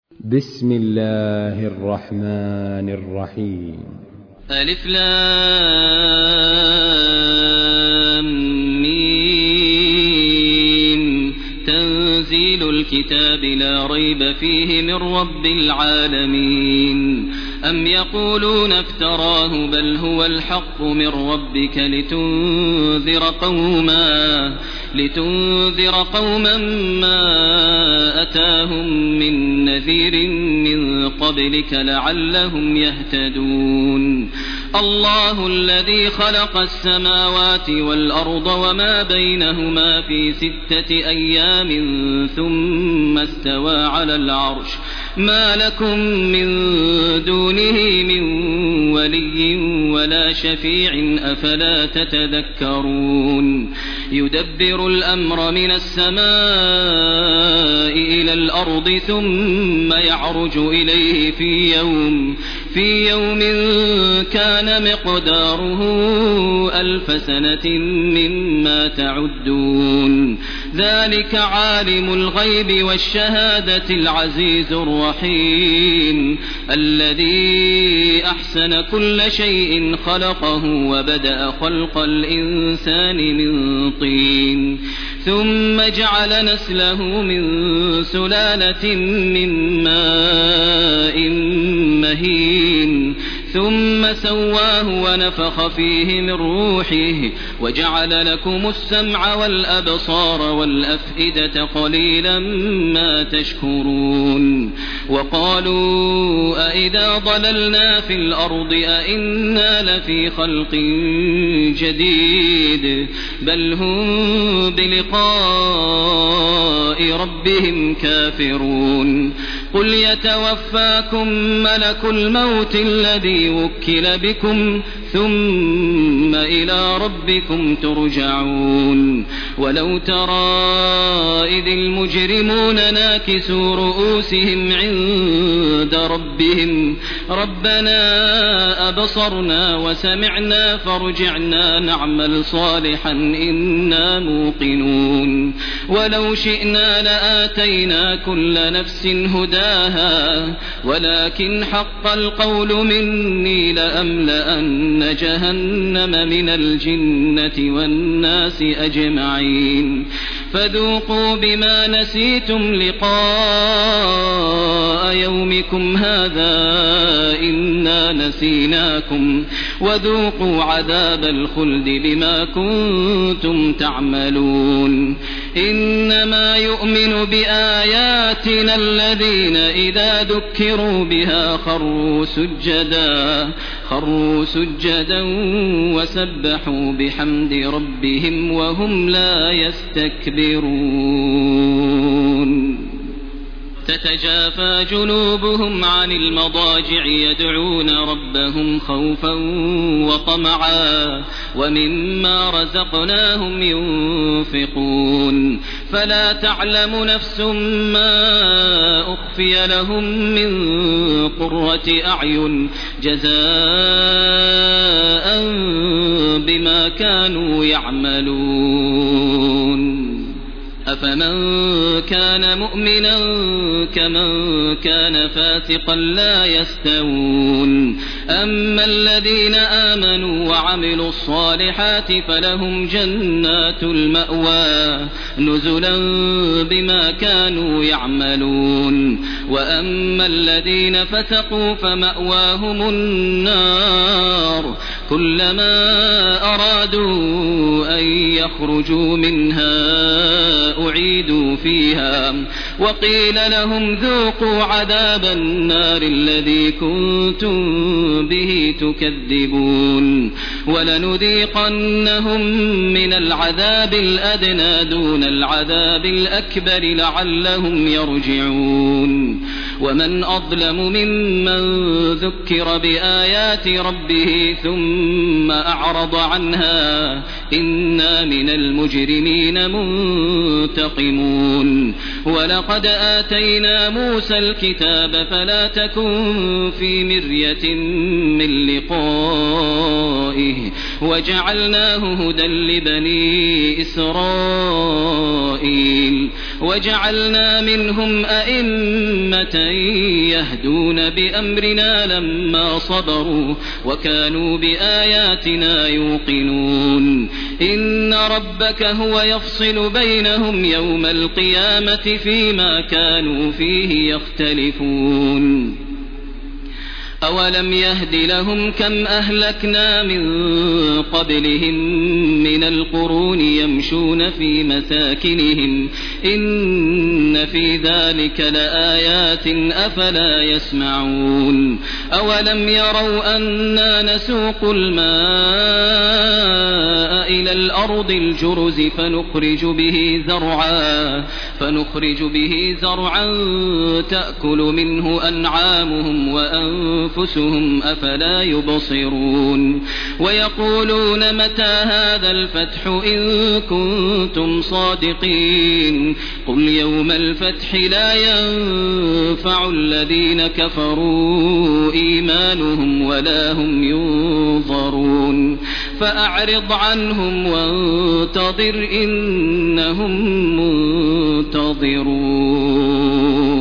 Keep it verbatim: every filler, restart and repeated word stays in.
بسم الله الرحمن الرحيم. ألف لام ميم. تنزيل الكتاب لا ريب فيه من رب العالمين. أم يقولون افتراه بل هو الحق من ربك لتنذر قوما لتنذر قوما ما أتاهم من نذير من قبلك لعلهم يهتدون. الله الذي خلق السماوات والأرض وما بينهما في ستة أيام ثم استوى على العرش ما لكم من دونه من ولي ولا شفيع أفلا تتذكرون. يدبر الأمر من السماء إلى الأرض ثم يعرج إليه في يوم في يوم كان مقداره ألف سنة مما تعدون. ذلك عالم الغيب والشهادة العزيز الرحيم الذي أحسن كل شيء خلقه وبدأ خلق الإنسان من طين ثم جعل نسله من سلالة من ماء مهين ثم سواه ونفخ فيه من روحه وجعل لكم السمع والأبصار والأفئدة قليلا ما تشكرون. وقالوا أئذا ضللنا في الأرض أئنا لفي خلق جديد بل هم بلقاء ربهم كافرون. قل يتوفاكم ملك الموت الذي وكل بكم ثم إلى ربكم ترجعون. ولو ترى إذ المجرمون ناكسوا رؤوسهم عند ربهم ربنا أبصرنا وسمعنا فارجعنا نعمل صالحا إنا موقنون. ولو شئنا لآتينا كل نفس هداها ولكن حق القول مني لأملأن جهنم من الجنة والناس أجمعين. فذوقوا بما نسيتم لقاء يومكم هذا إنا نسيناكم وذوقوا عذاب الخلد بما كنتم تعملون. إنما يؤمن بآياتنا الذين إذا ذكروا بها خروا سجدا خروا سجدا وسبحوا بحمد ربهم وهم لا يستكبرون. تتجافى جنوبهم عن المضاجع يدعون ربهم خوفا وطمعا ومما رزقناهم ينفقون. فلا تعلم نفس ما أخفي لهم من قرة أعين جزاء بما كانوا يعملون. أفمن كان مؤمنا كمن كان فاسقا لا يستوون. أما الذين آمنوا وعملوا الصالحات فلهم جنات المأوى نزلا بما كانوا يعملون. وأما الذين فسقوا فمأواهم النار كلما أرادوا أن يخرجوا منها أعيدوا فيها وقيل لهم ذوقوا عذاب النار الذي كنتم به تكذبون. ولنذيقنهم من العذاب الأدنى دون العذاب الأكبر لعلهم يرجعون. ومن أظلم ممن ذكر بآيات ربه ثم أعرض عنها إنا من المجرمين منتقمون ولقد آتينا موسى الكتاب فلا تكن في مرية من لقائه وجعلناه هدى لبني إسرائيل وجعلنا منهم أئمة يهدون بأمرنا لما صبروا وكانوا بآياتنا يوقنون إن ربك هو يفصل بينهم يوم القيامة فيما كانوا فيه يختلفون أولم يهد لهم كم أهلكنا من قبلهم من القرون يمشون في مساكنهم إن في ذلك لآيات أفلا يسمعون أولم يروا أنا نسوق الماء إلى الأرض الجرز فنخرج به زرعا فنخرج به زرعا تأكل منه أنعامهم وأنفسهم أنفسهم أفلا يبصرون ويقولون متى هذا الفتح إن كنتم صادقين قل يوم الفتح لا ينفع الذين كفروا إيمانهم ولا هم ينظرون فأعرض عنهم وانتظر إنهم منتظرون.